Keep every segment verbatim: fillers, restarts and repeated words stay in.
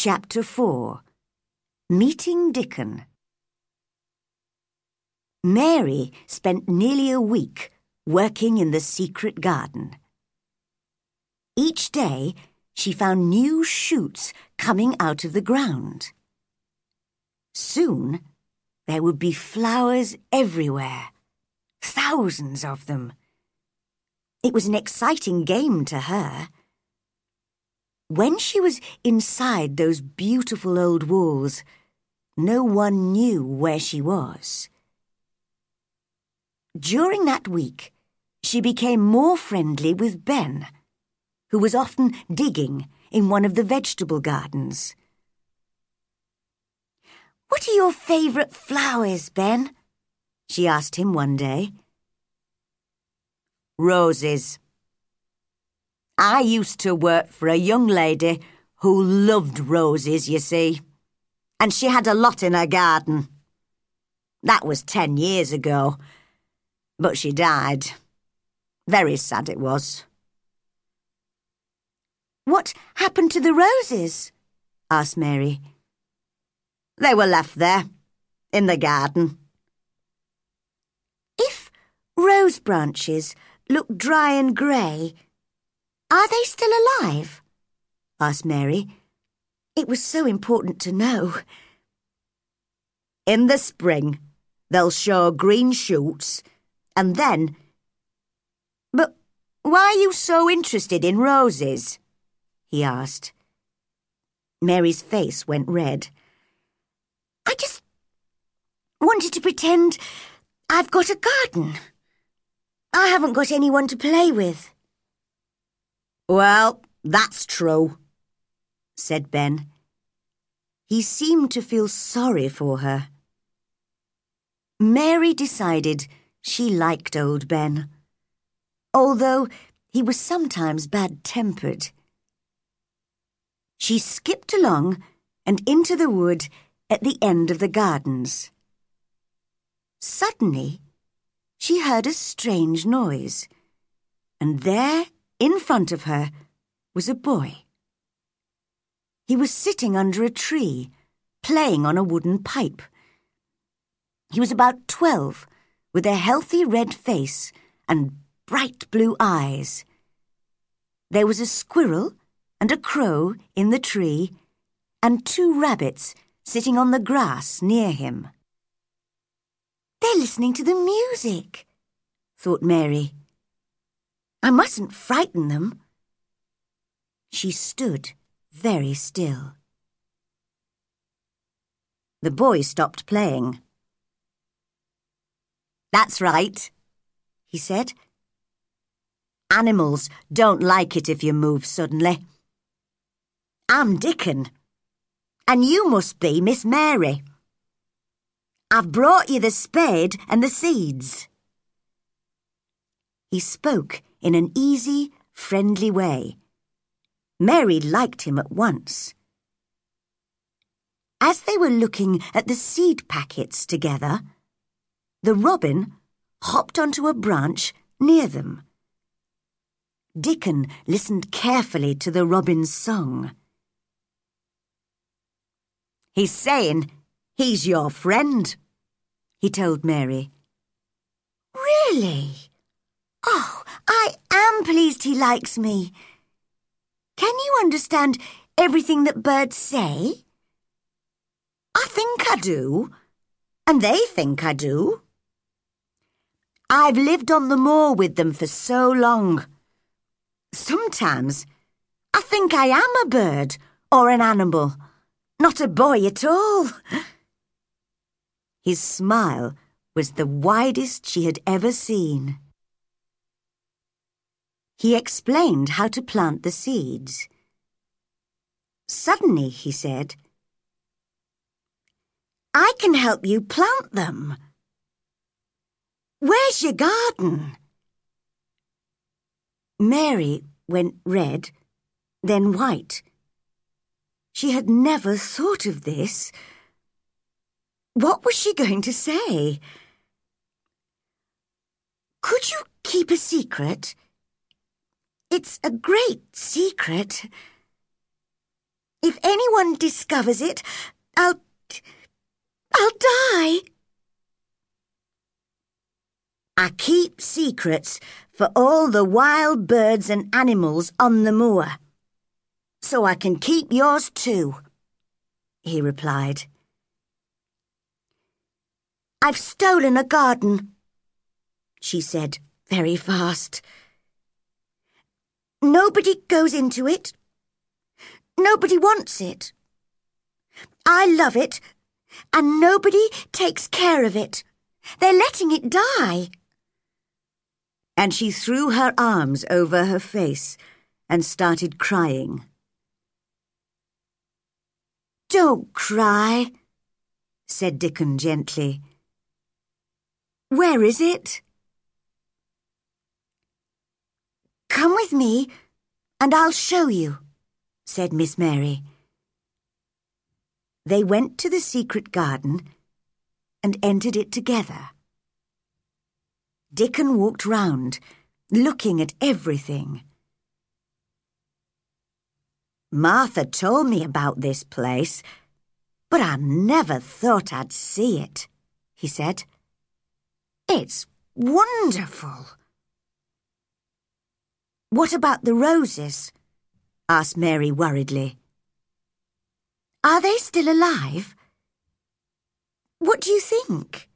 Chapter four. Meeting Dickon. Mary spent nearly a week working in the secret garden. Each day, she found new shoots coming out of the ground. Soon, there would be flowers everywhere, thousands of them. It was an exciting game to her. When she was inside those beautiful old walls, no one knew where she was. During that week, she became more friendly with Ben, who was often digging in one of the vegetable gardens. "What are your favourite flowers, Ben?" she asked him one day. "Roses. I used to work for a young lady who loved roses, you see, and she had a lot in her garden. That was ten years ago, but she died. Very sad it was." "What happened to the roses?" asked Mary. "They were left there, in the garden." "If rose branches look dry and grey, are they still alive?" asked Mary. It was so important to know. "In the spring, they'll show green shoots, and then—" "But why are you so interested in roses?" he asked. Mary's face went red. "I just wanted to pretend I've got a garden. I haven't got anyone to play with." "Well, that's true," said Ben. He seemed to feel sorry for her. Mary decided she liked old Ben, although he was sometimes bad-tempered. She skipped along and into the wood at the end of the gardens. Suddenly, she heard a strange noise, and there, in front of her, was a boy. He was sitting under a tree, playing on a wooden pipe. He was about twelve, with a healthy red face and bright blue eyes. There was a squirrel and a crow in the tree, and two rabbits sitting on the grass near him. "They're listening to the music," thought Mary. "I mustn't frighten them." She stood very still. The boy stopped playing. "That's right," he said. "Animals don't like it if you move suddenly. I'm Dickon, and you must be Miss Mary. I've brought you the spade and the seeds." He spoke in an easy, friendly way. Mary liked him at once. As they were looking at the seed packets together, the robin hopped onto a branch near them. Dickon listened carefully to the robin's song. "He's saying he's your friend," he told Mary. "Really? Oh, I am pleased he likes me. Can you understand everything that birds say?" "I think I do, and they think I do. I've lived on the moor with them for so long. Sometimes I think I am a bird or an animal, not a boy at all." His smile was the widest she had ever seen. He explained how to plant the seeds. Suddenly, he said, "I can help you plant them. Where's your garden?" Mary went red, then white. She had never thought of this. What was she going to say? "Could you keep a secret? It's a great secret. If anyone discovers it, I'll... I'll die. I keep secrets for all the wild birds and animals on the moor, so I can keep yours too, he replied. I've stolen a garden, she said very fast. Nobody goes into it. Nobody wants it. I love it, and nobody takes care of it. They're letting it die. And she threw her arms over her face and started crying. Don't cry, said Dickon gently. Where is it? Come with me, and I'll show you, said Miss Mary. They went to the secret garden and entered it together. Dickon walked round, looking at everything. Martha told me about this place, but I never thought I'd see it, he said. It's wonderful. What about the roses? Asked Mary worriedly. Are they still alive? What do you think?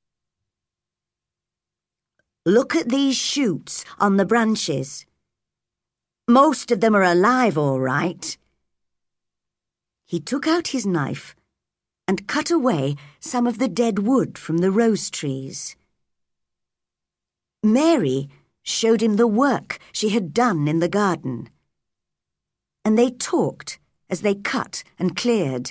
Look at these shoots on the branches. Most of them are alive, all right. He took out his knife and cut away some of the dead wood from the rose trees. Mary showed him the work she had done in the garden, and they talked as they cut and cleared.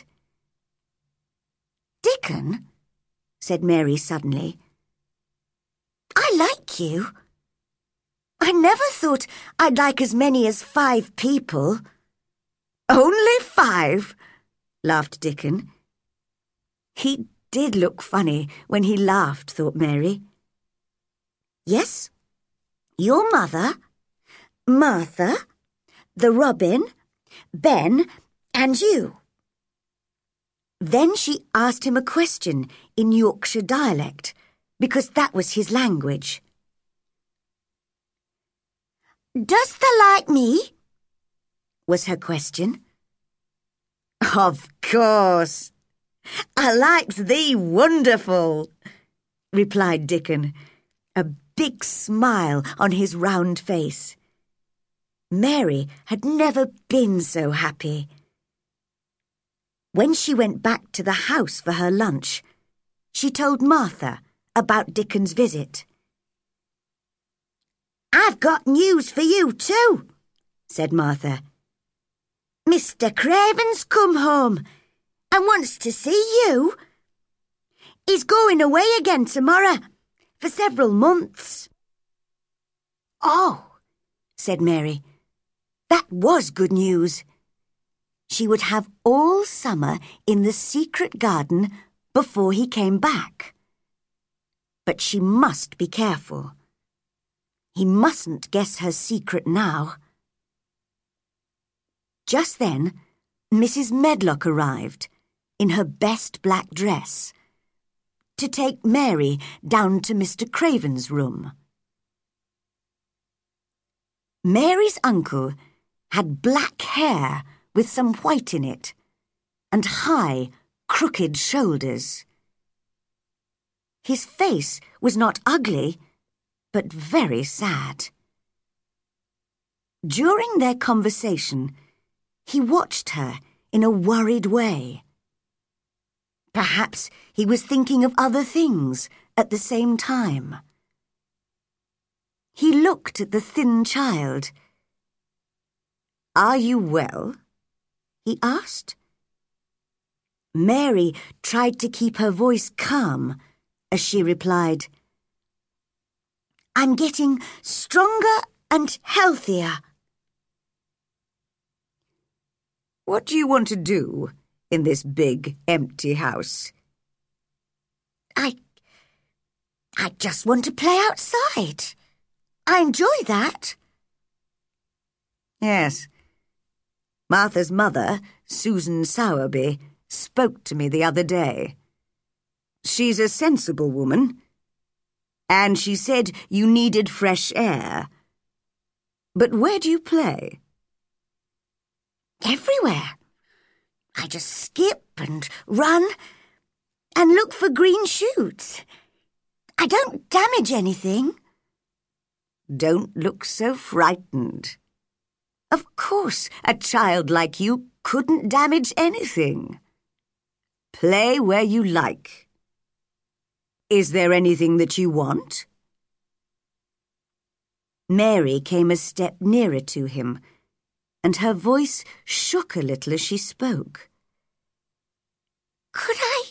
Dickon, said Mary suddenly, I like you. I never thought I'd like as many as five people. Only five, laughed Dickon. He did look funny when he laughed, thought Mary. Yes, your mother, Martha, the robin, Ben, and you. Then she asked him a question in Yorkshire dialect, because that was his language. Does thou like me? Was her question. Of course. I likes thee wonderful, replied Dickon, a big smile on his round face. Mary had never been so happy. When she went back to the house for her lunch, she told Martha about Dickon's visit. I've got news for you too, said Martha. Mister Craven's come home and wants to see you. He's going away again tomorrow for several months. Oh, said Mary, that was good news. She would have all summer in the secret garden before he came back. But she must be careful. He mustn't guess her secret now. Just then, Missus Medlock arrived, in her best black dress, to take Mary down to Mister Craven's room. Mary's uncle had black hair with some white in it, and high, crooked shoulders. His face was not ugly, but very sad. During their conversation, he watched her in a worried way. Perhaps he was thinking of other things at the same time. He looked at the thin child. Are you well? He asked. Mary tried to keep her voice calm as she replied, I'm getting stronger and healthier. What do you want to do in this big, empty house? I... I just want to play outside. I enjoy that. Yes. Martha's mother Susan Sowerby, spoke to me the other day. She's a sensible woman, and she said you needed fresh air. But where do you play? Everywhere. I just skip and run and look for green shoots. I don't damage anything. Don't look so frightened. Of course, a child like you couldn't damage anything. Play where you like. Is there anything that you want? Mary came a step nearer to him, and her voice shook a little as she spoke. Could I...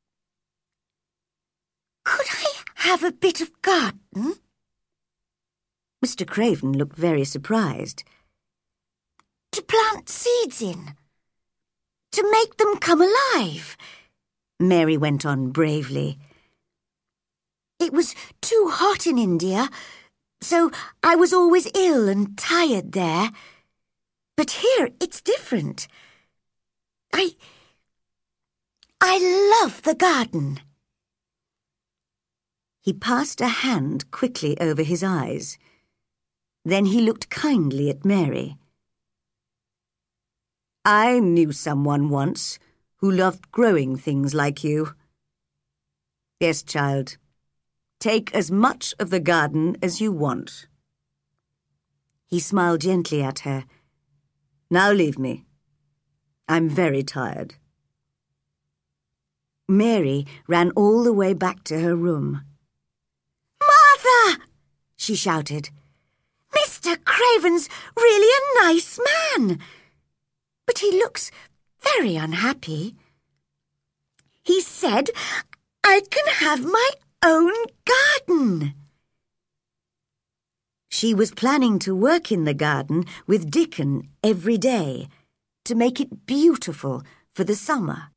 Could I have a bit of garden? Mister Craven looked very surprised. To plant seeds in. To make them come alive, Mary went on bravely. It was too hot in India, so I was always ill and tired there. But here it's different. I... I love the garden. He passed a hand quickly over his eyes. Then he looked kindly at Mary. I knew someone once who loved growing things like you. Yes, child. Take as much of the garden as you want. He smiled gently at her. Now leave me. I'm very tired. Mary ran all the way back to her room. Mother! She shouted. Mister Craven's really a nice man. But he looks very unhappy. He said I can have my own garden. She was planning to work in the garden with Dickon every day to make it beautiful for the summer.